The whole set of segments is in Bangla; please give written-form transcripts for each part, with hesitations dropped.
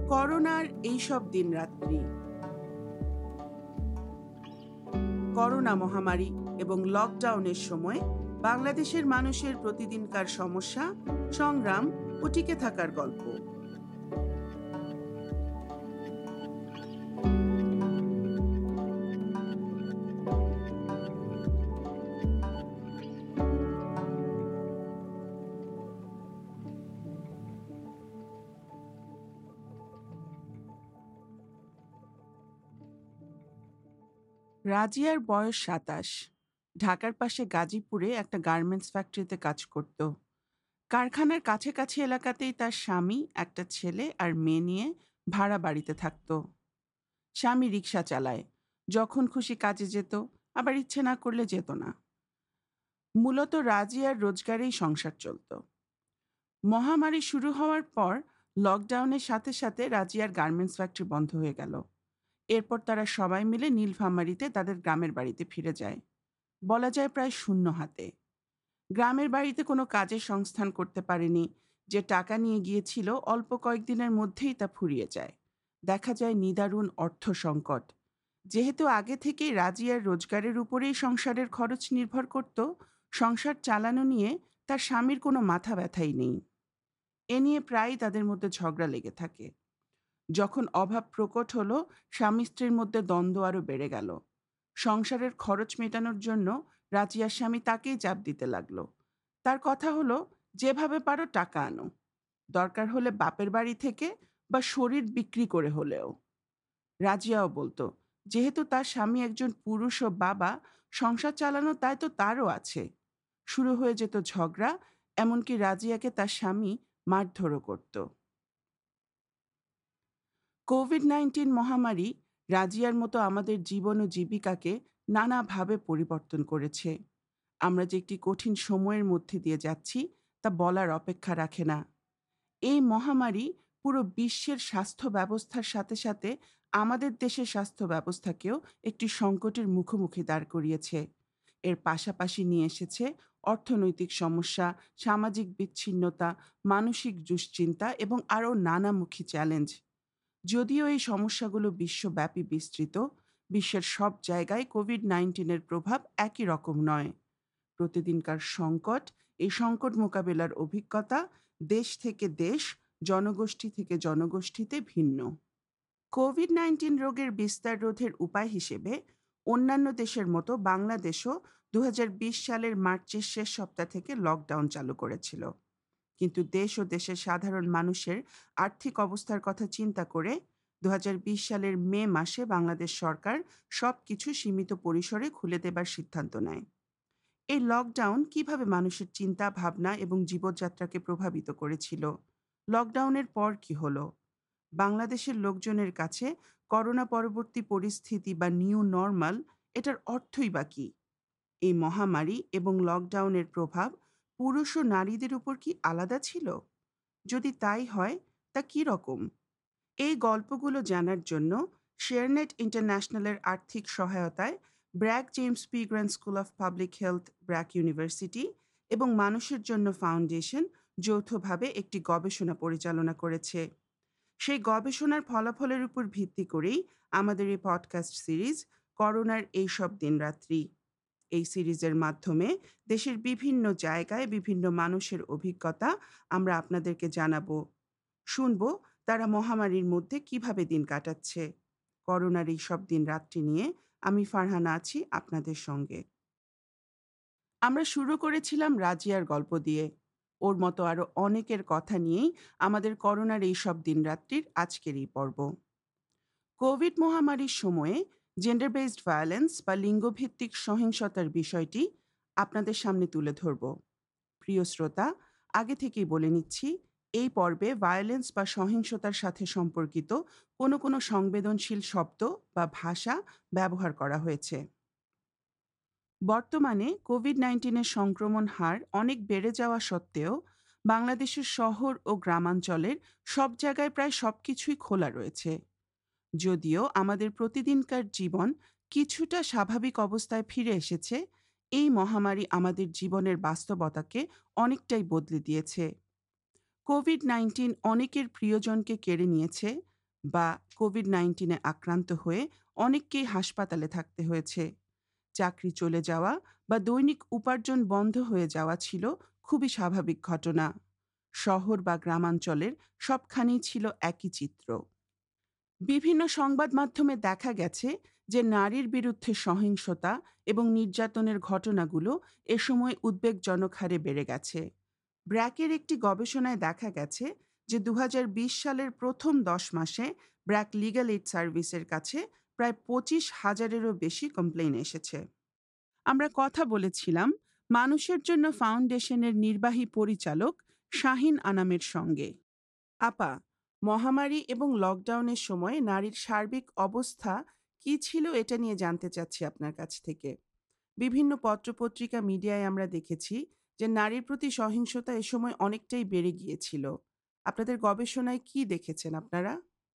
করোনার এইসব দিনরাত্রি, করোনা মহামারী এবং লকডাউনের সময় বাংলাদেশের মানুষের প্রতিদিনকার সমস্যা, সংগ্রাম ও টিকে থাকার গল্প। রাজিয়ার বয়স ২৭। ঢাকার পাশে গাজীপুরে একটা গার্মেন্টস ফ্যাক্টরিতে কাজ করত। কারখানার কাছাকাছি এলাকাতেই তার স্বামী, একটা ছেলে আর মেয়ে নিয়ে ভাড়া বাড়িতে থাকত। স্বামী রিক্সা চালায়, যখন খুশি কাজে যেত, আবার ইচ্ছে না করলে যেত না। মূলত রাজিয়ার রোজগারেই সংসার চলত। মহামারী শুরু হওয়ার পর লকডাউনের সাথে সাথে রাজিয়ার গার্মেন্টস ফ্যাক্টরি বন্ধ হয়ে গেল। এরপর তারা সবাই মিলে নীলফামারীতে তাদের গ্রামের বাড়িতে ফিরে যায়। বলা যায় প্রায় শূন্য হাতে। গ্রামের বাড়িতে কোনো কাজের সংস্থান করতে পারেনি। যে টাকা নিয়ে গিয়েছিল অল্প কয়েকদিনের মধ্যেই তা ফুরিয়ে যায়। দেখা যায় নিদারুণ অর্থ সংকট। যেহেতু আগে থেকেই রাজিয়ার রোজগারের উপরেই সংসারের খরচ নির্ভর করত, সংসার চালানো নিয়ে তার স্বামীর কোনো মাথা ব্যথাই নেই। এ নিয়ে প্রায়ই তাদের মধ্যে ঝগড়া লেগে থাকে। যখন অভাব প্রকট হলো, স্বামী স্ত্রীর মধ্যে দ্বন্দ্ব আরও বেড়ে গেল। সংসারের খরচ মেটানোর জন্য রাজিয়ার স্বামী তাকেই চাপ দিতে লাগলো। তার কথা হলো, যেভাবে পারো টাকা আনো, দরকার হলে বাপের বাড়ি থেকে বা শরীর বিক্রি করে হলেও। রাজিয়াও বলতো, যেহেতু তার স্বামী একজন পুরুষ ও বাবা, সংসার চালানোর দায়িত্ব তারও আছে। শুরু হয়ে যেত ঝগড়া, এমনকি রাজিয়াকে তার স্বামী মারধরও করত। কোভিড-19 মহামারী রাজিয়ার মতো আমাদের জীবন ও জীবিকাকে নানাভাবে পরিবর্তন করেছে। আমরা যে একটি কঠিন সময়ের মধ্যে দিয়ে যাচ্ছি তা বলার অপেক্ষা রাখে না। এই মহামারী পুরো বিশ্বের স্বাস্থ্য ব্যবস্থার সাথে সাথে আমাদের দেশের স্বাস্থ্য ব্যবস্থাকেও একটি সংকটের মুখোমুখি দাঁড় করিয়েছে। এর পাশাপাশি নিয়ে এসেছে অর্থনৈতিক সমস্যা, সামাজিক বিচ্ছিন্নতা, মানসিক দুশ্চিন্তা এবং আরও নানামুখী চ্যালেঞ্জ। যদিও এই সমস্যাগুলো বিশ্বব্যাপী বিস্তৃত, বিশ্বের সব জায়গায় কোভিড-19 প্রভাব একই রকম নয়। প্রতিদিনকার সংকট, এই সংকট মোকাবেলার অভিজ্ঞতা দেশ থেকে দেশ, জনগোষ্ঠী থেকে জনগোষ্ঠীতে ভিন্ন। কোভিড-19 রোগের বিস্তার রোধের উপায় হিসেবে অন্যান্য দেশের মতো বাংলাদেশও 2020 সালের মার্চের শেষ সপ্তাহ থেকে লকডাউন চালু করেছিল। কিন্তু দেশ ও দেশের সাধারণ মানুষের আর্থিক অবস্থার কথা চিন্তা করে 2020 সালের মে মাসে বাংলাদেশ সরকার সবকিছু সীমিত পরিসরে খুলে দেবার সিদ্ধান্ত নেয়। এই লকডাউন কিভাবে মানুষের চিন্তা, ভাবনা এবং জীবনযাত্রাকে প্রভাবিত করেছিল? লকডাউনের পর কি হলো? বাংলাদেশের লোকজনের কাছে করোনা পরবর্তী পরিস্থিতি বা নিউ নরমাল, এটার অর্থই বা কী? এই মহামারী এবং লকডাউনের প্রভাব পুরুষ ও নারীদের উপর কি আলাদা ছিল? যদি তাই হয়, তা কী রকম? এই গল্পগুলো জানার জন্য শেয়ারনেট ইন্টারন্যাশনালের আর্থিক সহায়তায় BRAC James P Grant school of public health, BRAC university এবং মানুষের জন্য ফাউন্ডেশন যৌথভাবে একটি গবেষণা পরিচালনা করেছে। সেই গবেষণার ফলাফলের উপর ভিত্তি করেই আমাদের এই পডকাস্ট সিরিজ করোনার এইসব দিনরাত্রি। এই সিরিজের মাধ্যমে দেশের বিভিন্ন জায়গায় বিভিন্ন মানুষের অভিজ্ঞতা আমরা আপনাদেরকে জানাবো। শুনবো তারা মহামারীর মধ্যে কিভাবে দিন কাটাচ্ছে। করোনার এই সব দিন রাত্রি নিয়ে আমি ফারহানা আছি আপনাদের সঙ্গে। আমরা শুরু করেছিলাম রাজিয়ার গল্প দিয়ে। ওর মতো আরও অনেকের কথা নিয়েই আমাদের করোনার এই সব দিনরাত্রির আজকের এই পর্ব। কোভিড মহামারীর সময়ে জেন্ডার বেসড ভায়োলেন্স বা লিঙ্গভিত্তিক সহিংসতার বিষয়টি আপনাদের সামনে তুলে ধরব। প্রিয় শ্রোতা, আগে থেকেই বলে নিচ্ছি, এই পর্বে ভায়োলেন্স বা সহিংসতার সাথে সম্পর্কিত কোনো সংবেদনশীল শব্দ বা ভাষা ব্যবহার করা হয়েছে। বর্তমানে কোভিড-19 সংক্রমণ হার অনেক বেড়ে যাওয়া সত্ত্বেও বাংলাদেশের শহর ও গ্রামাঞ্চলের সব জায়গায় প্রায় সবকিছুই খোলা রয়েছে। যদিও আমাদের প্রতিদিনকার জীবন কিছুটা স্বাভাবিক অবস্থায় ফিরে এসেছে, এই মহামারী আমাদের জীবনের বাস্তবতাকে অনেকটাই বদলে দিয়েছে। কোভিড-19 অনেকের প্রিয়জনকে কেড়ে নিয়েছে, বা কোভিড-19 আক্রান্ত হয়ে অনেককেই হাসপাতালে থাকতে হয়েছে। চাকরি চলে যাওয়া বা দৈনিক উপার্জন বন্ধ হয়ে যাওয়া ছিল খুবই স্বাভাবিক ঘটনা। শহর বা গ্রামাঞ্চলের সবখানেই ছিল একই চিত্র। বিভিন্ন সংবাদ মাধ্যমে দেখা গেছে যে নারীর বিরুদ্ধে সহিংসতা এবং নির্যাতনের ঘটনাগুলো এ সময় উদ্বেগজনক হারে বেড়ে গেছে। ব্র্যাকের একটি গবেষণায় দেখা গেছে যে ২০২০ সালের প্রথম ১০ মাসে ব্র্যাক লিগ্যাল এইড সার্ভিসের কাছে প্রায় ২৫,০০০-এরও বেশি কমপ্লেইন এসেছে। আমরা কথা বলেছিলাম মানুষের জন্য ফাউন্ডেশনের নির্বাহী পরিচালক শাহিন আনামের সঙ্গে। আপা, মহামারী এবং লকডাউনের সময় নারীর সার্বিক অবস্থা কী ছিল এটা নিয়ে জানতে চাচ্ছি আপনার কাছ থেকে। বিভিন্ন পত্রপত্রিকা মিডিয়ায় আমরা দেখেছি যে নারীর প্রতি সহিংসতা এ সময় অনেকটাই বেড়ে গিয়েছিল। আপনাদের গবেষণায় কি দেখেছেন আপনারা?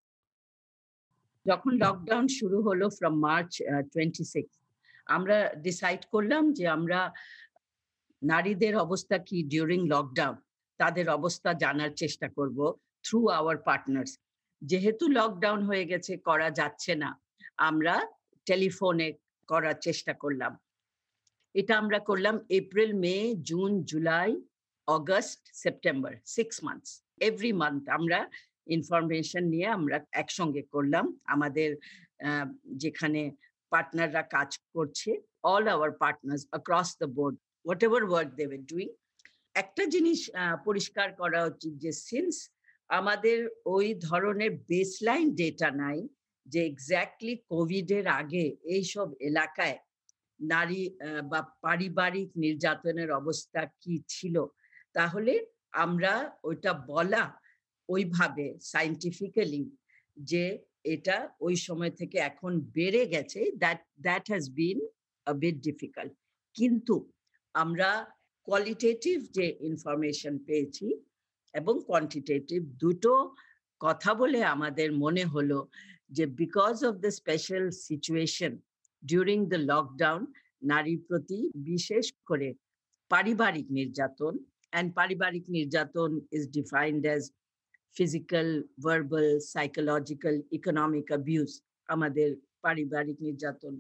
যখন লকডাউন শুরু হলো ফ্রম মার্চ 26, আমরা ডিসাইড করলাম যে আমরা নারীদের অবস্থা কি ডিউরিং লকডাউন, তাদের অবস্থা জানার চেষ্টা করব থ্রু আওয়ার পার্টনার্স। যেহেতু লকডাউন হয়ে গেছে, করা যাচ্ছে না, আমরা টেলিফোনে করার চেষ্টা করলাম। এটা আমরা করলাম April, May, June, July, August, September, 6 months. Every month আমরা ইনফরমেশন নিয়ে আমরা একসঙ্গে করলাম। আমাদের যেখানে পার্টনাররা কাজ করছে, all our partners across the board, whatever work they were doing. একটা জিনিস পরিষ্কার করা উচিত যে সিন্স আমাদের ওই ধরনের বেসলাইন ডেটা নাই যে এক্স্যাক্টলি কোভিড এর আগে এইসব এলাকায় নারী বা পারিবারিক নির্যাতনের অবস্থা কি ছিল, তাহলে আমরা ওইটা বলা ওইভাবে সায়েন্টিফিক্যালি যে এটা ওই সময় থেকে এখন বেড়ে গেছে, that has been a bit difficult. কিন্তু আমরা কোয়ালিটেটিভ যে ইনফরমেশন পেয়েছি এবং কোয়ান্টিটেটিভ দুটো কথা বলে আমাদের মনে হলো যে because of the special situation during the lockdown, নারীর প্রতি বিশেষ করে পারিবারিক নির্যাতন, and পারিবারিক নির্যাতন is defined as physical, verbal, psychological, economic abuse। আমাদের পারিবারিক নির্যাতন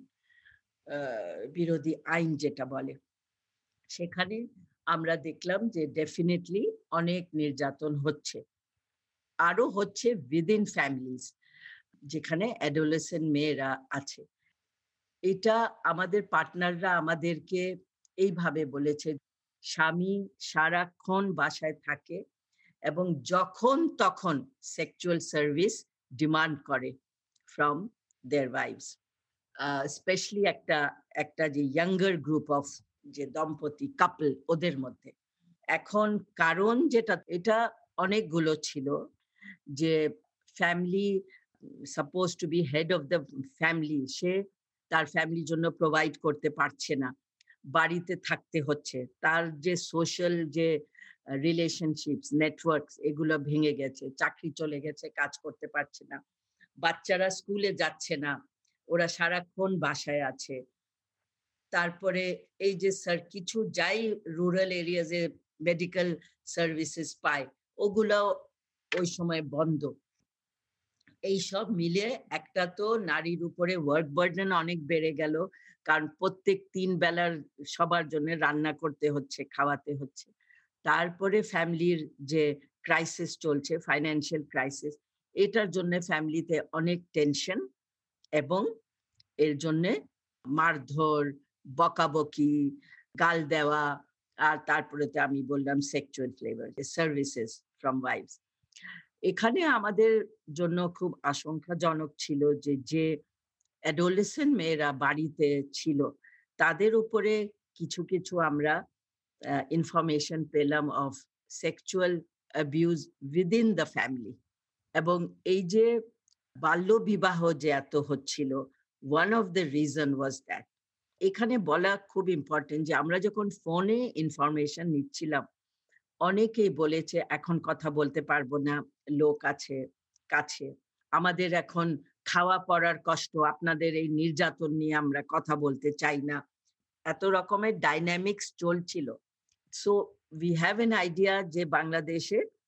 বিরোধী আইন যেটা বলে, সেখানে আমরা দেখলাম যে ডেফিনেটলি অনেক নির্যাতন হচ্ছে, আরো হচ্ছে উইদিন ফ্যামিলিজ, যেখানে অ্যাডোলেসেন্ট মেয়েরা আছে। এটা আমাদের পার্টনাররা আমাদেরকে এইভাবে বলেছে, স্বামী সারাক্ষণ বাসায় থাকে এবং যখন তখন সেক্সুয়াল সার্ভিস ডিমান্ড করে ফ্রম দেয়ার ওয়াইভস। স্পেশালি একটা একটা যে ইয়াঙ্গার গ্রুপ অফ যে দম্পতি কাপল, ওদের মধ্যে। এখন কারণ যেটা, এটা অনেকগুলো ছিল যে family suppose to be head of the family, সে তার ফ্যামিলির জন্য প্রোভাইড করতে পারছে না, বাড়িতে থাকতে হচ্ছে, তার যে সোশ্যাল যে রিলেশনশিপস নেটওয়ার্কস এগুলো ভেঙে গেছে, চাকরি চলে গেছে, কাজ করতে পারছে না, বাচ্চারা স্কুলে যাচ্ছে না, ওরা সারাক্ষণ বাসায় আছে। তারপরে এই যে স্যার কিছু যাই রুরাল এরিয়াজে মেডিকেল সার্ভিসেস পায়, ওগুলাও ওই সময় বন্ধ। এই সব মিলে একটা তো নারীর উপরে ওয়ার্ক বার্ডেন অনেক বেড়ে গেল, কারণ প্রত্যেক ৩ বেলার সবার জন্য রান্না করতে হচ্ছে, খাওয়াতে হচ্ছে। তারপরে ফ্যামিলির যে ক্রাইসিস চলছে, ফাইন্যান্সিয়াল ক্রাইসিস, এটার জন্য ফ্যামিলিতে অনেক টেনশন এবং এর জন্যে মারধর, বকাবকি, গাল দেওয়া, আর তারপরে তো আমি বললাম sexual flavour services from wives. এখানে আমাদের জন্য খুব আশঙ্কাজনক ছিল যে যে অ্যাডোলেসেন্ট মেয়েরা বাড়িতে ছিল, তাদের উপরে কিছু কিছু আমরা ইনফরমেশন পেলাম of sexual abuse within the family. এবং এই যে বাল্য বিবাহ যে এত হচ্ছিল, one of the reason was that. এখানে বলা খুব ইম্পর্টেন্ট যে আমরা যখন ফোনে ইনফরমেশন নিচ্ছিলাম, অনেকেই বলেছে এখন কথা বলতে পারবো না, লোক আছে কাছে, আমাদের এখন খাওয়া পড়ার কষ্ট, আপনাদের এই নির্যাতন নিয়ে আমরা কথা বলতে চাই না, এত রকমের ডাইনামিক্স চলছিল। So we have an idea যে বাংলাদেশে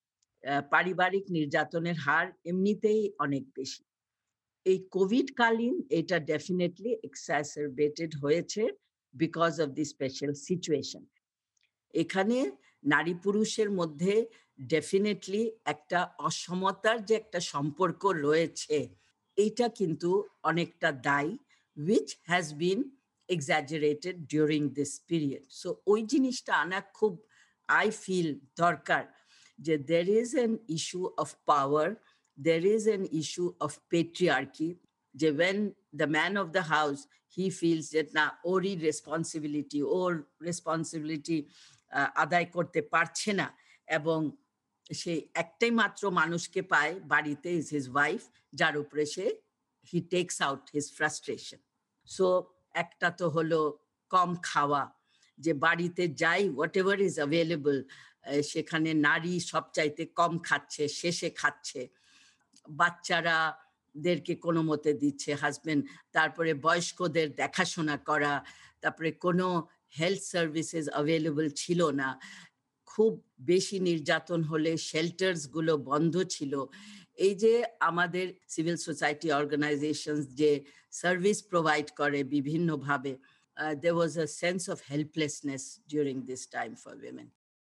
পারিবারিক নির্যাতনের হার এমনিতেই অনেক বেশি। এই কোভিড কালীন এটা ডেফিনিটলি এক্সাসারবেটেড হয়েছে because of the special situation. এখানে নারী পুরুষের মধ্যে ডেফিনিটলি একটা অসমতার যে একটা সম্পর্ক রয়েছে, এইটা কিন্তু অনেকটা দায়ী, which has been exaggerated during this period. So ওই জিনিসটা আনা খুব I feel দরকার যে there is an issue of power, there is an issue of patriarchy, যে when the man of the house he feels that না ওরই রেসপন্সিবিলিটি আদায় করতে পারছে না এবং সে একটাই মাত্র মানুষকে পায় বাড়িতে ইজ হিজ ওয়াইফ, যার উপরে সে he takes out his frustration. So একটা তো হলো কম খাওয়া, যে বাড়িতে যাই হোয়াট এভার ইজ অ্যাভেলেবল সেখানে নারী সবচাইতে কম খাচ্ছে, শেষে খাচ্ছে, বাচ্চারা দেরকে কোনো মতে দিচ্ছে হাজবেন্ড, তারপরে বয়স্কদের দেখাশোনা করা, তারপরে কোনো হেলথ সার্ভিসেস অ্যাভেলেবল ছিল না, খুব বেশি নির্যাতন হলে শেল্টার্স গুলো বন্ধ ছিল। এই যে আমাদের সিভিল সোসাইটি অর্গানাইজেশনস যে সার্ভিস প্রোভাইড করে বিভিন্নভাবে, there was a sense of helplessness during this time for women.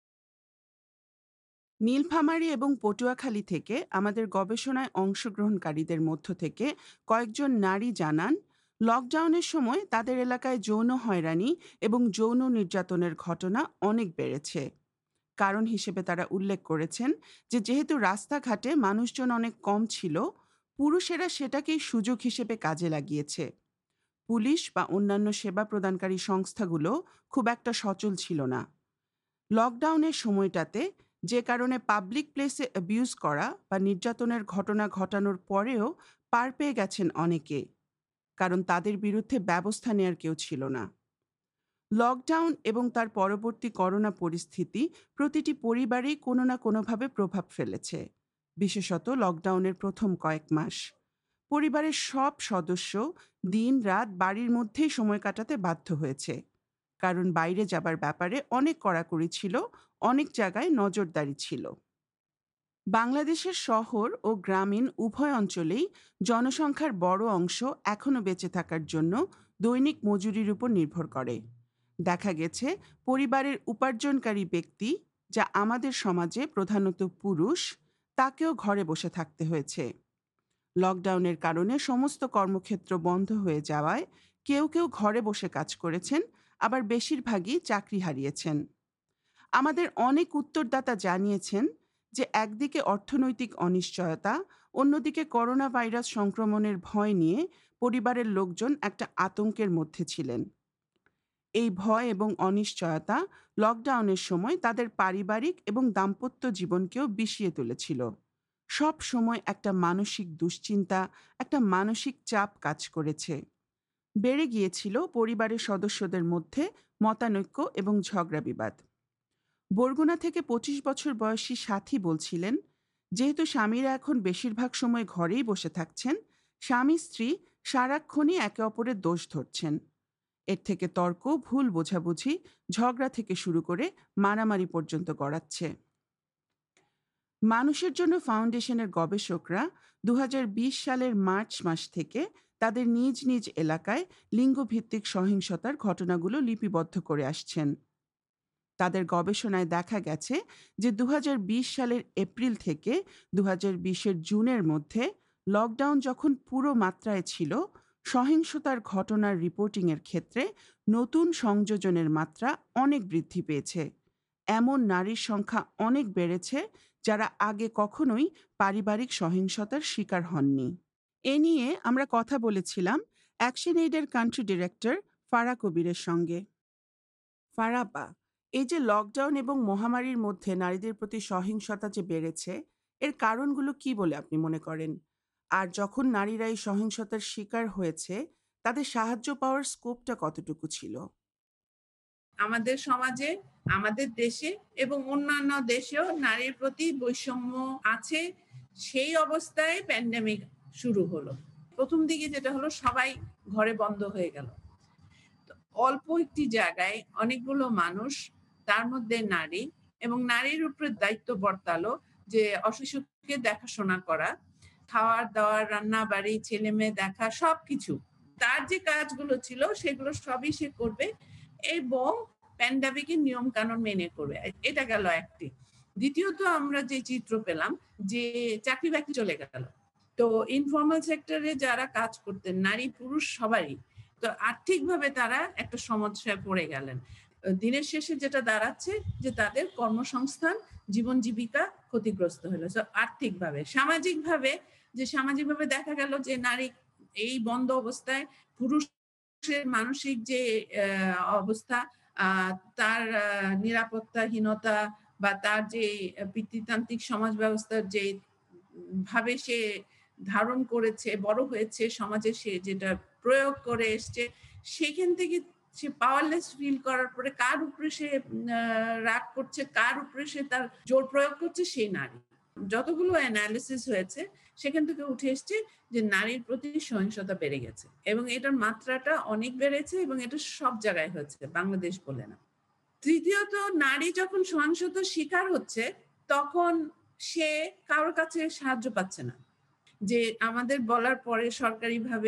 Nilphamari এবং পটুয়াখালী থেকে আমাদের গবেষণায় অংশগ্রহণকারীদের মধ্য থেকে কয়েকজন নারী জানান, লকডাউনের সময় তাদের এলাকায় যৌন হয়রানি এবং যৌন নির্যাতনের ঘটনা অনেক বেড়েছে। কারণ হিসেবে তারা উল্লেখ করেছেন যে যেহেতু রাস্তাঘাটে মানুষজন অনেক কম ছিল, পুরুষেরা সেটাকেই সুযোগ হিসেবে কাজে লাগিয়েছে। পুলিশ বা অন্যান্য সেবা প্রদানকারী সংস্থাগুলো খুব একটা সচল ছিল না। লকডাউনের সময়টাতে যে কারণে পাবলিক প্লেসে অ্যাবিউজ করা বা নির্যাতনের ঘটনা ঘটানোর পরেও পার পেয়ে গেছেন অনেকে, কারণ তাদের বিরুদ্ধে ব্যবস্থা নেওয়ার কেউ ছিল না। লকডাউন এবং তার পরবর্তী করোনা পরিস্থিতি প্রতিটি পরিবারেই কোনো না কোনোভাবে প্রভাব ফেলেছে, বিশেষত লকডাউনের প্রথম কয়েক মাস। পরিবারের সব সদস্য দিন রাত বাড়ির মধ্যেই সময় কাটাতে বাধ্য হয়েছে, কারণ বাইরে যাবার ব্যাপারে অনেক কড়াকড়ি ছিল, অনেক জায়গায় নজরদারি ছিল। বাংলাদেশের শহর ও গ্রামীণ উভয় অঞ্চলেই জনসংখ্যার বড় অংশ এখনও বেঁচে থাকার জন্য দৈনিক মজুরির উপর নির্ভর করে। দেখা গেছে পরিবারের উপার্জনকারী ব্যক্তি, যা আমাদের সমাজে প্রধানত পুরুষ, তাকেও ঘরে বসে থাকতে হয়েছে। লকডাউনের কারণে সমস্ত কর্মক্ষেত্র বন্ধ হয়ে যাওয়ায় কেউ কেউ ঘরে বসে কাজ করেছেন, আবার বেশিরভাগই চাকরি হারিয়েছেন। আমাদের অনেক উত্তরদাতা জানিয়েছেন যে একদিকে অর্থনৈতিক অনিশ্চয়তা, অন্যদিকে করোনা ভাইরাস সংক্রমণের ভয় নিয়ে পরিবারের লোকজন একটা আতঙ্কের মধ্যে ছিলেন। এই ভয় এবং অনিশ্চয়তা লকডাউনের সময় তাদের পারিবারিক এবং দাম্পত্য জীবনকেও বিষিয়ে তুলেছিল। সব সময় একটা মানসিক দুশ্চিন্তা, একটা মানসিক চাপ কাজ করেছে। বেড়ে গিয়েছিল পরিবারের সদস্যদের মধ্যে মতানৈক্য এবং ঝগড়া বিবাদ। বরগুনা থেকে ২৫ বছর বয়সী সাথী বলছিলেন, যেহেতু স্বামীরা এখন বেশিরভাগ সময় ঘরেই বসে থাকছেন, স্বামী স্ত্রী সারাক্ষণই একে অপরের দোষ ধরছেন। এর থেকে তর্ক, ভুল বোঝাবুঝি, ঝগড়া থেকে শুরু করে মারামারি পর্যন্ত গড়াচ্ছে। মানুষের জন্য ফাউন্ডেশনের গবেষকরা ২০২০ সালের মার্চ মাস থেকে তাদের নিজ নিজ এলাকায় লিঙ্গভিত্তিক সহিংসতার ঘটনাগুলো লিপিবদ্ধ করে আসছেন। তাদের গবেষণায় দেখা গেছে যে ২০২০ সালের এপ্রিল থেকে ২০২০-এর জুনের মধ্যে লকডাউন যখন পুরো মাত্রায় ছিল, সহিংসতার ঘটনার রিপোর্টিংয়ের ক্ষেত্রে নতুন সংযোজনের মাত্রা অনেক বৃদ্ধি পেয়েছে। এমন নারীর সংখ্যা অনেক বেড়েছে যারা আগে কখনোই পারিবারিক সহিংসতার শিকার হননি। এ নিয়ে আমরা কথা বলেছিলাম অ্যাকশন এইডের কান্ট্রি ডিরেক্টর ফারা কবিরের সঙ্গে। ফারাপা, এই যে লকডাউন এবং মহামারীর মধ্যে নারীদের প্রতি সহিংসতা যে বেড়েছে, এর কারণগুলো কি বলে আপনি মনে করেন? আর যখন নারীরা এই সহিংসতার শিকার হয়েছে, তাদের সাহায্য পাওয়ার স্কোপটা কতটুকু ছিল? আমাদের সমাজে, আমাদের দেশে এবং অন্যান্য দেশেও নারীর প্রতি বৈষম্য আছে। সেই অবস্থায় প্যান্ডেমিক শুরু হলো। প্রথম দিকে যেটা হলো, সবাই ঘরে বন্ধ হয়ে গেল। অল্প একটি জায়গায় অনেকগুলো মানুষ, তার মধ্যে নারী, এবং নারীর উপরে দায়িত্ব বর্তালো যে অশিশুকে দেখাশোনা করা, খাওয়ার দাওয়ার, রান্না বাড়ি, ছেলে মেয়ে দেখা, সবকিছু তার যে কাজগুলো ছিল সেগুলো সবই সে করবে এবং প্যান্ডামিকের নিয়ম কানুন মেনে করবে। এটা গেল একটি। দ্বিতীয়ত আমরা যে চিত্র পেলাম যে চাকরি বাকরি চলে গেল। তো ইনফর্মাল সেক্টরে যারা কাজ করতেন, নারী পুরুষ সবারই, তো আর্থিকভাবে তারা একটা সমস্যায় পড়ে গেলেন। দিনের শেষে যেটা দাঁড়াচ্ছে যে তাদের কর্মসংস্থান, জীবন জীবিকা ক্ষতিগ্রস্ত হলো। আর্থিকভাবে, সামাজিকভাবে দেখা গেল যে নারী এই বন্ধ অবস্থায় পুরুষের মানসিক যে অবস্থা, তার নিরাপত্তাহীনতা বা তার যে পিতৃতান্ত্রিক সমাজ ব্যবস্থার যে ভাবে সে ধারণ করেছে, বড় হয়েছে সমাজে, সে যেটা প্রয়োগ করে এসছে, সেখান থেকে সে পাওয়ারলেস ফিল করার পরে কার উপরে সে রাগ করছে, কার উপরে সে তার জোর প্রয়োগ করছে, সেই নারী। যতগুলো অ্যানালিসিস হয়েছে সেখান থেকে উঠে এসছে যে নারীর প্রতি সহিংসতা বেড়ে গেছে এবং এটার মাত্রাটা অনেক বেড়েছে এবং এটা সব জায়গায় হচ্ছে, বাংলাদেশ বলে না। তৃতীয়ত, নারী যখন সহিংসতার শিকার হচ্ছে তখন সে কারোর কাছে সাহায্য পাচ্ছে না। যে আমাদের বলার পরে সরকারিভাবে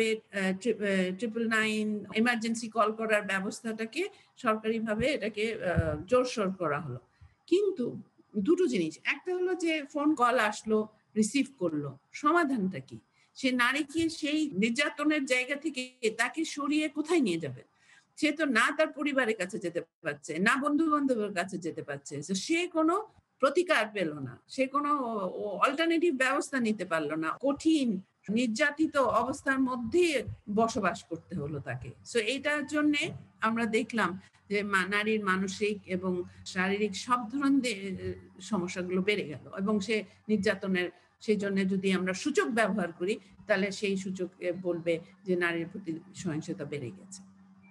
999 এমার্জেন্সি কল করার ব্যবস্থাটাকে সরকারিভাবে এটাকে জোরসোর করা হলো। কিন্তু দুটো জিনিস, একটা হলো যে ফোন কল আসলো, রিসিভ করলো, সমাধানটা কি? সে নারীকে সেই নির্যাতনের জায়গা থেকে তাকে সরিয়ে কোথায় নিয়ে যাবে? সে তো না তার পরিবারের কাছে যেতে পারছে, না বন্ধু বান্ধবের কাছে যেতে পারছে, সে কোনো প্রতিকার পেল না, সে কোনো অল্টারনেটিভ ব্যবস্থা নিতে পারলো না, কঠিন নির্যাতিত অবস্থার মধ্যে বসবাস করতে হলো তাকে। সো এইটার জন্য আমরা দেখলাম যে নারীর মানসিক এবং শারীরিক সব ধরনের সমস্যাগুলো বেড়ে গেল এবং সে নির্যাতনের, সেই জন্য যদি আমরা সূচক ব্যবহার করি তাহলে সেই সূচক বলবে যে নারীর প্রতি সহিংসতা বেড়ে গেছে।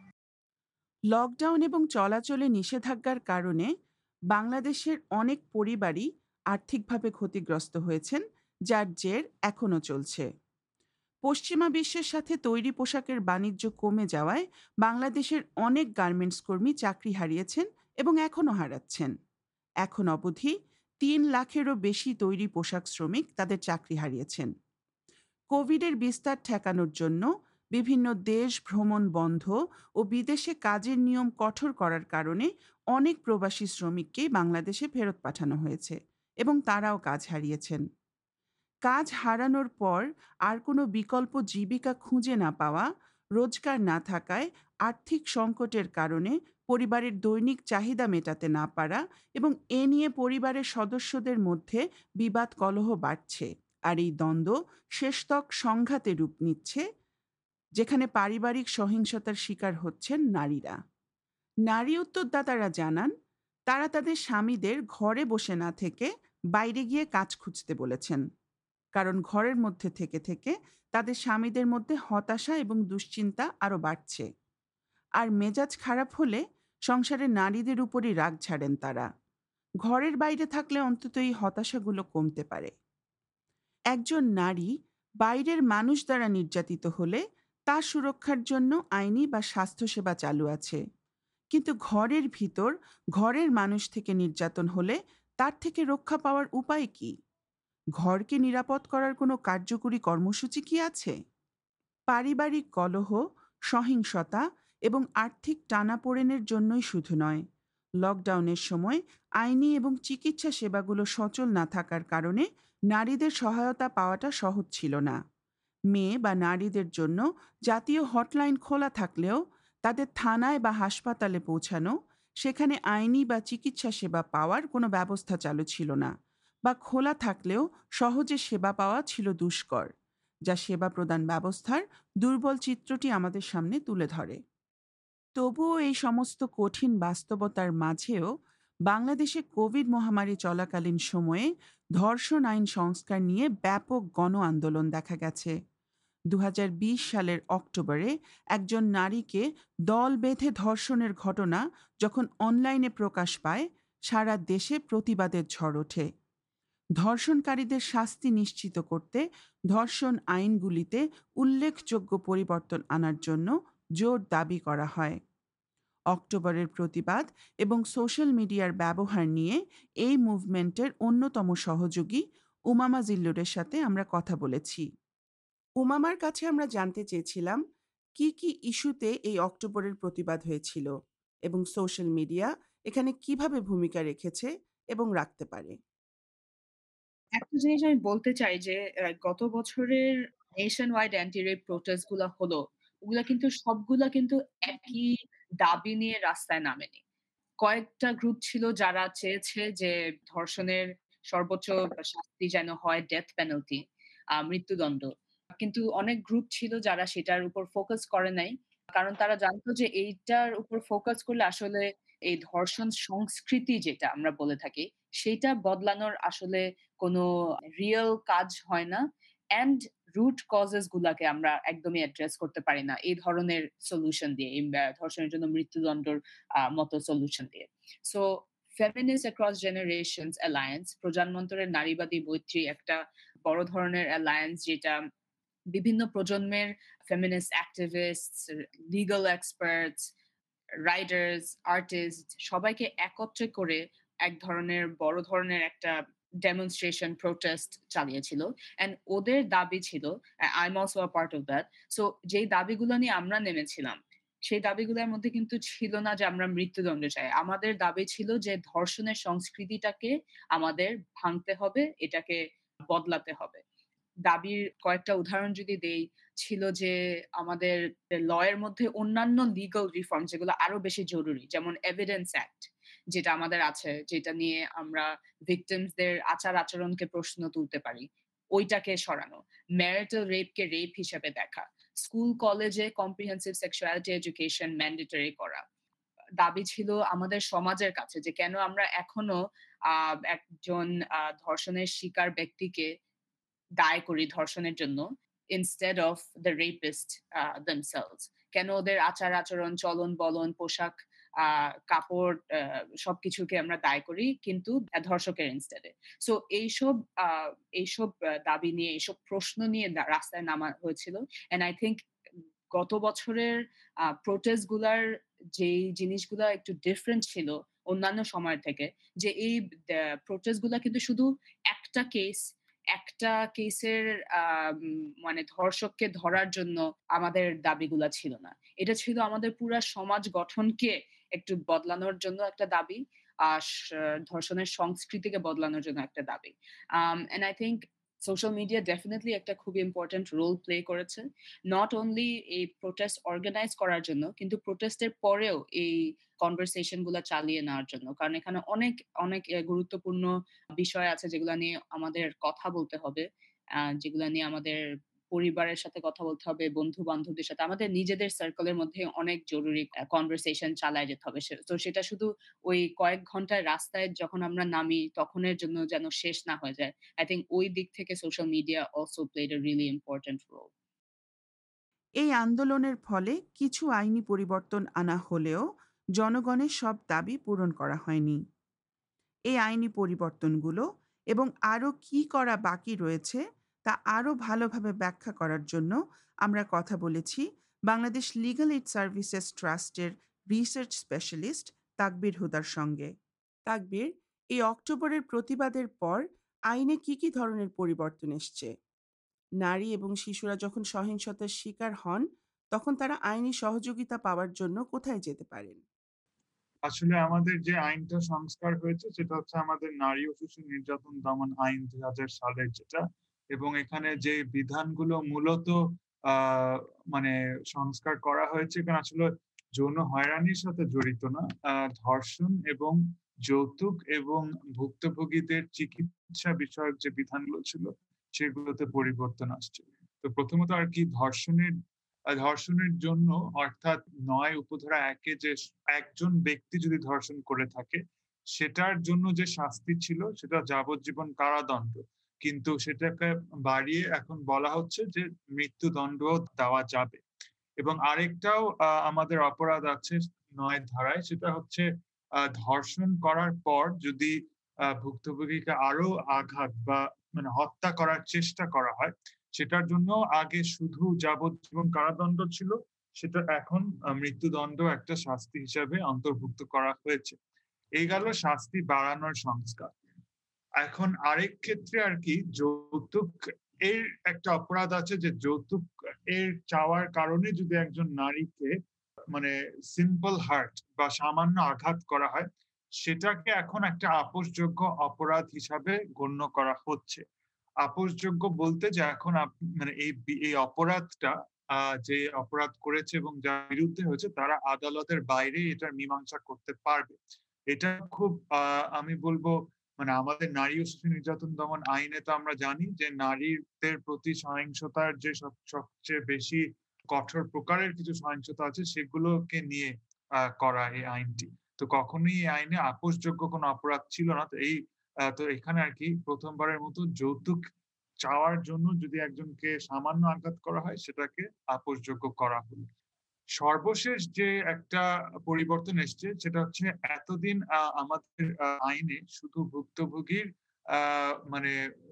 লকডাউন এবং চলাচলে নিষেধাজ্ঞার কারণে বাংলাদেশের অনেক পরিবারই আর্থিকভাবে ক্ষতিগ্রস্ত হয়েছেন, যার জের এখনও চলছে। পশ্চিমা বিশ্বের সাথে তৈরি পোশাকের বাণিজ্য কমে যাওয়ায় বাংলাদেশের অনেক গার্মেন্টস কর্মী চাকরি হারিয়েছেন এবং এখনও হারাচ্ছেন। এখন অবধি ৩ লাখেরও বেশি তৈরি পোশাক শ্রমিক তাদের চাকরি হারিয়েছেন। কোভিডের বিস্তার ঠেকানোর জন্য বিভিন্ন দেশ ভ্রমণ বন্ধ ও বিদেশে কাজের নিয়ম কঠোর করার কারণে অনেক প্রবাসী শ্রমিককে বাংলাদেশে ফেরত পাঠানো হয়েছে এবং তারাও কাজ হারিয়েছেন। কাজ হারানোর পর আর কোনো বিকল্প জীবিকা খুঁজে না পাওয়া, রোজগার না থাকায় আর্থিক সংকটের কারণে পরিবারের দৈনিক চাহিদা মেটাতে না পারা এবং এ নিয়ে পরিবারের সদস্যদের মধ্যে বিবাদ কলহ বাড়ছে। আর এই দ্বন্দ্ব শেষতক সংঘাতে রূপ নিচ্ছে, যেখানে পারিবারিক সহিংসতার শিকার হচ্ছেন নারীরা। নারী উত্তরদাতারা জানান, তারা তাদের স্বামীদের ঘরে বসে না থেকে বাইরে গিয়ে কাজ খুঁজতে বলেছেন, কারণ ঘরের মধ্যে থেকে থেকে তাদের স্বামীদের মধ্যে হতাশা এবং দুশ্চিন্তা আরও বাড়ছে। আর মেজাজ খারাপ হলে সংসারের নারীদের উপরই রাগ ছাড়েন তারা। ঘরের বাইরে থাকলে অন্তত এই হতাশাগুলো কমতে পারে। একজন নারী বাইরের মানুষ দ্বারা নির্যাতিত হলে তার সুরক্ষার জন্য আইনি বা স্বাস্থ্যসেবা চালু আছে, কিন্তু ঘরের ভিতর ঘরের মানুষ থেকে নির্যাতন হলে তার থেকে রক্ষা পাওয়ার উপায় কি? ঘরকে নিরাপদ করার কোনো কার্যকরী কর্মসূচি কি আছে? পারিবারিক কলহ, সহিংসতা এবং আর্থিক টানাপোড়েনের জন্যই শুধু নয়, লকডাউনের সময় আইনি এবং চিকিৎসা সেবাগুলো সচল না থাকার কারণে নারীদের সহায়তা পাওয়াটা সহজ ছিল না। মেয়ে বা নারীদের জন্য জাতীয় হটলাইন খোলা থাকলেও তাদের থানায় বা হাসপাতালে পৌঁছানো, সেখানে আইনি বা চিকিৎসা সেবা পাওয়ার কোনো ব্যবস্থা চালু ছিল না, বা খোলা থাকলেও সহজে সেবা পাওয়া ছিল দুষ্কর, যা সেবা প্রদান ব্যবস্থার দুর্বল চিত্রটি আমাদের সামনে তুলে ধরে। তবুও এই সমস্ত কঠিন বাস্তবতার মাঝেও বাংলাদেশে কোভিড মহামারী চলাকালীন সময়ে ধর্ষণ আইন সংস্কার নিয়ে ব্যাপক গণ আন্দোলন দেখা গেছে। 2020 সালের অক্টোবরে একজন নারীকে দল বেঁধে ধর্ষণের ঘটনা যখন অনলাইনে প্রকাশ পায়, সারা দেশে প্রতিবাদের ঝড় ওঠে। ধর্ষণকারীদের শাস্তি নিশ্চিত করতে ধর্ষণ আইনগুলিতে উল্লেখযোগ্য পরিবর্তন আনার জন্য জোর দাবি করা হয়। অক্টোবরের প্রতিবাদ এবং সোশ্যাল মিডিয়ার ব্যবহার নিয়ে এই মুভমেন্টের অন্যতম সহযোগী উমামা জিল্লুরের সাথে আমরা কথা বলেছি। উমামার কাছে আমরা জানতে চেয়েছিলাম কি কি ইস্যুতে এই অক্টোবরের প্রতিবাদ হয়েছিল এবং সোশ্যাল মিডিয়া এখানে কিভাবে ভূমিকা রেখেছে এবং রাখতে পারে। একটা জিনিস আমি বলতে চাই যে গত বছরের nationwide anti rape protest গুলা হলো, ওগুলা কিন্তু সবগুলা কিন্তু একই দাবি নিয়ে রাস্তায় নামেনি। কয়েকটা গ্রুপ ছিল যারা চেয়েছে যে ধর্ষণের সর্বোচ্চ শাস্তি যেন হয় ডেথ পেনাল্টি, মৃত্যুদণ্ড। কিন্তু অনেক গ্রুপ ছিল যারা সেটার উপর ফোকাস করে নাই। কারণ তারা জানতো যে এইটার উপর ফোকাস করলে আসলে এই ধর্ষণ সংস্কৃতি যেটা আমরা বলে থাকি, সেইটা বদলানোর আসলে কোনো রিয়াল কাজ হয় না। অ্যান্ড রুট কজেস গুলাকে আমরা একদমই অ্যাড্রেস করতে পারি না এই ধরনের সলিউশন দিয়ে, এই ধর্ষণের জন্য মৃত্যুদণ্ডর মতো সলিউশন দিয়ে। So feminist across generations alliance, প্রজন্মান্তরের নারীবাদী মৈত্রী, একটা বড় ধরনের অ্যালায়েন্স যেটা বিভিন্ন প্রজন্মের feminist activist, legal experts, writers, artist সবাইকে একত্রে করে এক ধরনের বড় ধরনের একটা ডেমনস্ট্রেশন প্রোটেস্ট চালিয়েছিল। অ্যান্ড ওদের দাবি ছিল, I am also a part of that. So যেই দাবিগুলো নিয়ে আমরা নেমেছিলাম, সেই দাবিগুলোর মধ্যে কিন্তু ছিল না যে আমরা মৃত্যুদণ্ড চাই। আমাদের দাবি ছিল যে ধর্ষণের সংস্কৃতিটাকে আমাদের ভাঙতে হবে, এটাকে বদলাতে হবে। দাবির কয়েকটা উদাহরণ যদি দেই, ছিল যে আমাদের ল এর মধ্যে অন্যান্য লিগ্যাল রিফর্ম যেগুলো আরো বেশি জরুরি, যেমন এভিডেন্স অ্যাক্ট যেটা আমাদের আছে, যেটা নিয়ে আমরা ভিকটিমসদের আচার-আচরণকে প্রশ্ন তুলতে পারি, ওইটাকে সরানো। ম্যারিটাল রেপকে রেপ হিসেবে দেখা। স্কুল কলেজে কম্প্রিহেনসিভ সেক্সুয়ালিটি এডুকেশন ম্যান্ডেটরি করা। দাবি ছিল আমাদের সমাজের কাছে যে কেন আমরা এখনো একজন ধর্ষণের শিকার ব্যক্তিকে দায় করি ধর্ষণের জন্য instead of the rapist themselves. কেন ওদের আচার-আচরণ, চলন-বলন, পোশাক, কাপড় সবকিছুকে আমরা দায় করি কিন্তু ধর্ষকের instead এ। সো এইসব দাবি নিয়ে, এইসব প্রশ্ন নিয়ে রাস্তায় নামা হয়েছিল। অ্যান্ড আই থিংক গত বছরের প্রোটেস্ট গুলার যেই জিনিসগুলা একটু ডিফারেন্ট ছিল অন্যান্য সময়ের থেকে, যে এই প্রোটেস্ট গুলা কিন্তু শুধু একটা কেসের মানে ধর্ষককে ধরার জন্য আমাদের দাবিগুলা ছিল না। এটা ছিল আমাদের পুরা সমাজ গঠনকে একটু বদলানোর জন্য একটা দাবি। ধর্ষণের সংস্কৃতিকে বদলানোর জন্য একটা দাবি। And I think social media definitely একটা খুবই ইম্পোর্টেন্ট রোল প্লে করেছে। নট অনলি এই প্রোটেস্ট অর্গানাইজ করার জন্য, কিন্তু প্রোটেস্টের পরেও এই কনভারসেশন গুলা চালিয়ে নেওয়ার জন্য। কারণ এখানে অনেক, অনেক গুরুত্বপূর্ণ বিষয় আছে যেগুলা নিয়ে আমাদের কথা বলতে হবে। যেগুলা নিয়ে আমাদের পরিবারের সাথে কথা বলতে হবে, বন্ধু-বান্ধবদের সাথে, আমাদের নিজেদের সার্কেলের মধ্যে অনেক জরুরি কনভারসেশন চালায় যেতে হবে। তো সেটা শুধু ওই কয়েক ঘন্টায় রাস্তায় যখন আমরা নামি তখনের জন্য যেন শেষ না হয়ে যায়। I think ওই দিক থেকে social media also played a really important role. এই আন্দোলনের ফলে কিছু আইনি পরিবর্তন আনা হলেও জনগণের সব দাবি পূরণ করা হয়নি। এই আইনি পরিবর্তনগুলো এবং আরও কী করা বাকি রয়েছে তা আরও ভালোভাবে ব্যাখ্যা করার জন্য আমরা কথা বলেছি বাংলাদেশ লিগ্যাল এইড সার্ভিসেস ট্রাস্টের রিসার্চ স্পেশালিস্ট তাকবির হুদার সঙ্গে। তাকবির, এই অক্টোবরের প্রতিবাদের পর আইনে কী কী ধরনের পরিবর্তন এসছে? নারী এবং শিশুরা যখন সহিংসতার শিকার হন তখন তারা আইনি সহযোগিতা পাওয়ার জন্য কোথায় যেতে পারেন? আসলে আমাদের যে আইনটা সংস্কার হয়েছে সেটা হচ্ছে আমাদের নারী ও শিশু নির্যাতন দমন আইন ২০০০ সালের যেটা, এবং এখানে যে বিধানগুলো মূলত মানে সংস্কার করা হয়েছে, কারণ আসলে যৌন হয়রানির সাথে জড়িত না, ধর্ষণ এবং যৌতুক এবং ভুক্তভোগীদের চিকিৎসা বিষয়ক যে বিধানগুলো ছিল সেগুলোতে পরিবর্তন আসছে। তো প্রথমত আর কি ধর্ষণের জন্য, অর্থাৎ ৯ উপধারা ১-এ যে একজন ব্যক্তি যদি ধর্ষণ করে থাকে সেটার জন্য যে শাস্তি ছিল সেটা যাবজ্জীবন কারাদণ্ড, কিন্তু সেটাকে বাড়িয়ে এখন বলা হচ্ছে যে মৃত্যুদণ্ডও দেওয়া যাবে। এবং আরেকটাও আমাদের অপরাধ আছে ৯ ধারায়, সেটা হচ্ছে ধর্ষণ করার পর যদি ভুক্তভোগীকে আরো আঘাত বা মানে হত্যা করার চেষ্টা করা হয়, সেটার জন্য আগে শুধু যাবজ্জীবন কারাদণ্ড ছিল, সেটা এখন মৃত্যুদণ্ড একটা শাস্তি হিসাবে অন্তর্ভুক্ত করা হয়েছে। এই গেল শাস্তি বাড়ানোর সংস্কার। এখন আরেক ক্ষেত্রে আরকি যৌতুক এর একটা অপরাধ আছে যে যৌতুক এর চাওয়ার কারণে যদি একজন নারীকে মানে সিম্পল হার্ট বা সামান্য আঘাত করা হয়, সেটাকে এখন একটা আপোসযোগ্য অপরাধ হিসাবে গণ্য করা হচ্ছে। আপোসযোগ্য বলতে যে এখন মানে এই অপরাধটা যে অপরাধ করেছে এবং যার বিরুদ্ধে হয়েছে তারা আদালতের বাইরে এটার মীমাংসা করতে পারবে। এটা খুব আমি বলবো মানে আমাদের নারী ও শিশু নির্যাতন দমন আইনে তো আমরা জানি যে নারীদের প্রতি সহিংসতার যে সবচেয়ে বেশি কঠোর প্রকারের কিছু সহিংসতা আছে সেগুলোকে নিয়ে করা এই আইনটি। তো কখনোই এই আইনে আপোসযোগ্য কোনো অপরাধ ছিল না। তো এখানে আরকি ১ম বারের মতো যৌতুক চাওয়ার জন্য যদি একজনকে সামান্য আঘাত করা হয় সেটাকে আপোসযোগ্য করা হলো। সর্বশেষ যে একটা পরিবর্তন এসছে সেটা হচ্ছে এতদিন আমাদের আইনে শুধু ভুক্তভোগীর আ মানে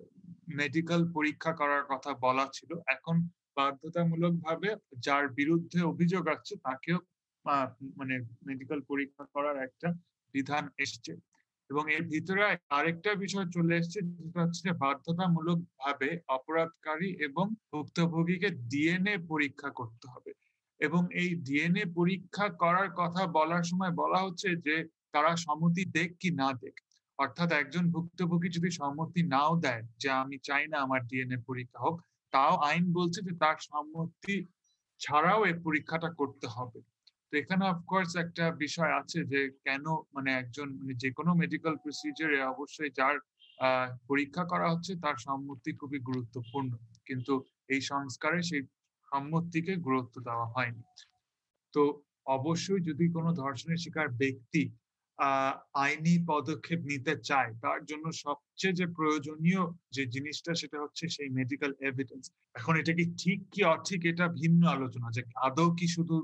মেডিকেল পরীক্ষা করার কথা বলা ছিল। এখন বাধ্যতামূলকভাবে যার বিরুদ্ধে অভিযোগ আসছে তাকেও আ মানে মেডিকেল পরীক্ষা করার একটা বিধান এসছে। এবং এর ভিতরে আরেকটা বিষয় চলে এসছে যেটা হচ্ছে বাধ্যতামূলকভাবে অপরাধকারী এবং ভুক্তভোগীকে ডিএনএ পরীক্ষা করতে হবে। এবং এই ডিএনএ পরীক্ষা করার কথা বলার সময় বলা হচ্ছে যে তারা সম্মতি দেখ কি না দেখ। অর্থাৎ একজন ভুক্তভোগী যদি সম্মতি নাও দেয় যে আমি চাই না আমার ডিএনএ পরীক্ষা হোক, তাও আইন বলছে যে তার সম্মতি ছাড়াও এই পরীক্ষাটা করতে হবে। তো এখানে অফ কোর্স একটা বিষয় আছে যে কেন মানে একজন মানে যেকোনো মেডিকেল প্রসিজার এ অবশ্যই যার পরীক্ষা করা হচ্ছে তার সম্মতি খুবই গুরুত্বপূর্ণ। কিন্তু এই সংস্কারে সেই সম্মতিকে গুরুত্ব দেওয়া হয়নি। তো অবশ্যই যদি কোনো ধর্ষণের শিকার ব্যক্তি আ আইনি পদক্ষেপ নিতে চায়, তার জন্য সবচেয়ে যে প্রয়োজনীয় যে জিনিসটা সেটা হচ্ছে সেই মেডিকেল এভিডেন্স। এখন এটা কি ঠিক কি অঠিক এটা ভিন্ন আলোচনা। যে আদৌ কি শুধু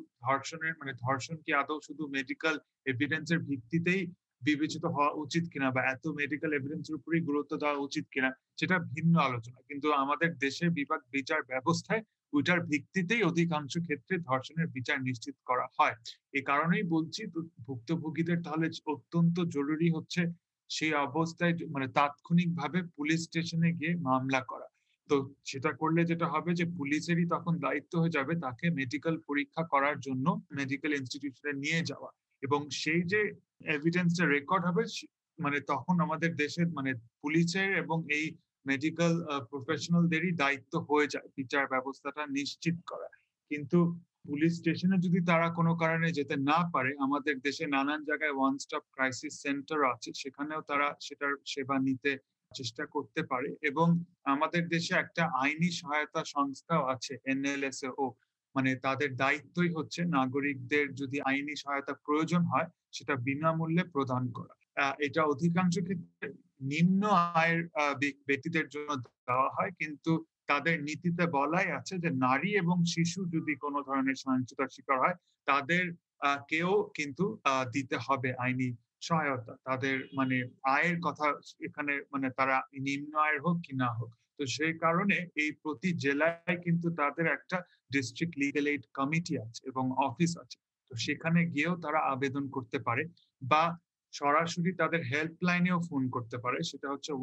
ধর্ষণ কি আদৌ শুধু মেডিকেল এভিডেন্স এর ভিত্তিতেই বিবেচিত হওয়া উচিত কিনা বা এত মেডিকেল এভিডেন্স এর উপরেই গুরুত্ব দেওয়া উচিত কিনা সেটা ভিন্ন আলোচনা। কিন্তু আমাদের দেশের বিচার ব্যবস্থায় ওইটার ভিত্তিতেই অধিকাংশ ক্ষেত্রে ধর্ষণের বিচার নিশ্চিত করা হয়। এ কারণেই বলছি ভুক্তভোগীদের তাহলে অত্যন্ত জরুরি হচ্ছে সেই অবস্থায় মানে তাৎক্ষণিকভাবে পুলিশ স্টেশনে গিয়ে মামলা করা। তো সেটা করলে যেটা হবে যে পুলিশেরই তখন দায়িত্ব হয়ে যাবে তাকে মেডিকেল পরীক্ষা করার জন্য মেডিকেল ইনস্টিটিউশনে নিয়ে যাওয়া। এবং সেই যে এভিডেন্স টা রেকর্ড হবে মানে তখন আমাদের দেশের মানে পুলিশের এবং এই মেডিকেল প্রফেশনালদেরই দায়িত্ব হয়ে যায় বিচার ব্যবস্থাটা নিশ্চিত করা। কিন্তু পুলিশ স্টেশনে যদি তারা কোনো কারণে যেতে না পারে, আমাদের দেশে নানান জায়গায় ওয়ান স্টপ ক্রাইসিস সেন্টার আছে। সেখানেও তারা সেটার সেবা নিতে চেষ্টা করতে পারে এবং আমাদের দেশে একটা আইনি সহায়তা সংস্থাও আছে NLSO। মানে তাদের দায়িত্বই হচ্ছে নাগরিকদের যদি আইনি সহায়তা প্রয়োজন হয় সেটা বিনামূল্যে প্রদান করা। এটা অধিকাংশ ক্ষেত্রে নিম্ন আয়ের ব্যক্তিদের জন্য দেওয়া হয় কিন্তু তাদের নীতিতে বলাই আছে যে নারী এবং শিশু যদি কোনো ধরনের সহিংসতার শিকার হয় তাদের কেও কিন্তু দিতে হবে আইনি সহায়তা। তাদের মানে আয়ের কথা এখানে মানে তারা নিম্ন আয়ের হোক কি না হোক। তো সেই কারণে এই প্রতি জেলায় কিন্তু তাদের একটা ডিস্ট্রিক্ট লিগ্যাল এইড কমিটি আছে এবং অফিস আছে। তো সেখানে গিয়েও তারা আবেদন করতে পারে বা সরাসরি তাদের হেল্পলাইনেও ফোন করতে পারে। সেটা হচ্ছে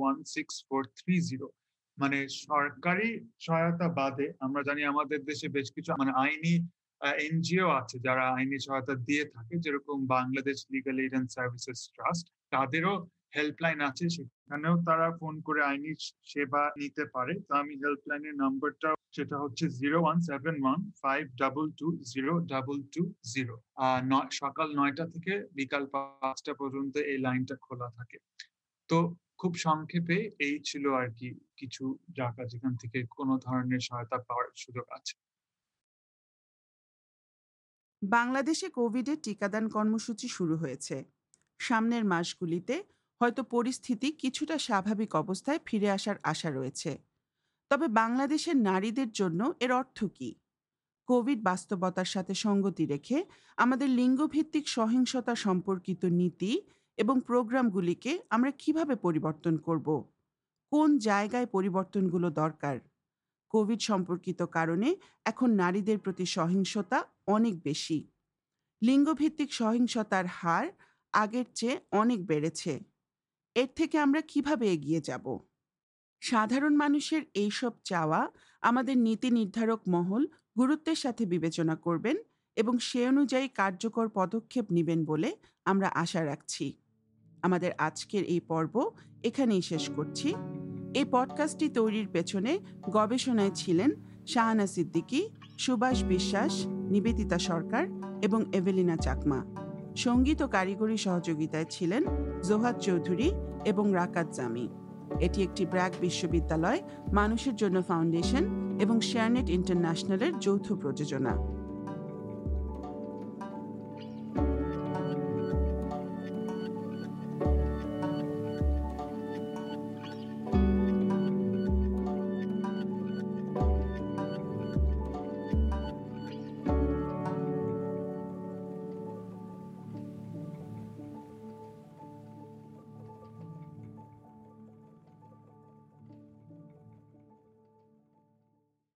16430। মানে সরকারি সহায়তা বাদে আমরা জানি আমাদের দেশে বেশ কিছু মানে আইনি এনজিও আছে যারা আইনি সহায়তা দিয়ে থাকে। যেরকম Bangladesh legal aid and services trust. তাদেরও হেল্পলাইন আছে। সেখানেও তারা ফোন করে আইনি সেবা নিতে পারে। তো আমি হেল্পলাইনের নাম্বারটা সেটা হচ্ছে 017152202220। সকাল ৯টা থেকে বিকাল ৫টা পর্যন্ত এই লাইনটা খোলা থাকে। তো খুব সংক্ষেপে এই ছিল আরকি কিছু জায়গা যেখান থেকে কোন ধরনের সহায়তা পাওয়ার সুযোগ আছে। বাংলাদেশে কোভিডের টিকাদান কর্মসূচি শুরু হয়েছে। সামনের মাসগুলিতে হয়তো পরিস্থিতি কিছুটা স্বাভাবিক অবস্থায় ফিরে আসার আশা রয়েছে। তবে বাংলাদেশের নারীদের জন্য এর অর্থ কী? কোভিড বাস্তবতার সাথে সঙ্গতি রেখে আমাদের লিঙ্গভিত্তিক সহিংসতা সম্পর্কিত নীতি এবং প্রোগ্রামগুলিকে আমরা কিভাবে পরিবর্তন করব? কোন জায়গায় পরিবর্তনগুলো দরকার? কোভিড সম্পর্কিত কারণে এখন নারীদের প্রতি সহিংসতা অনেক বেশি। লিঙ্গভিত্তিক সহিংসতার হার আগের চেয়ে অনেক বেড়েছে। এর থেকে আমরা কিভাবে এগিয়ে যাব? সাধারণ মানুষের এইসব চাওয়া আমাদের নীতি নির্ধারক মহল গুরুত্বের সাথে বিবেচনা করবেন এবং সে অনুযায়ী কার্যকর পদক্ষেপ নেবেন বলে আমরা আশা রাখছি। আমাদের আজকের এই পর্ব এখানেই শেষ করছি। এই পডকাস্টটি তৈরির পেছনে গবেষণায় ছিলেন শাহানা সিদ্দিকী, সুভাষ বিশ্বাস, নিবেদিতা সরকার এবং এভেলিনা চাকমা। সঙ্গীত ও কারিগরি সহযোগিতায় ছিলেন জোহাদ চৌধুরী এবং রাকাত জামি। এটি একটি ব্র্যাক বিশ্ববিদ্যালয়, মানুষের জন্য ফাউন্ডেশন এবং শেয়ারনেট ইন্টারন্যাশনালের যৌথ প্রযোজনা।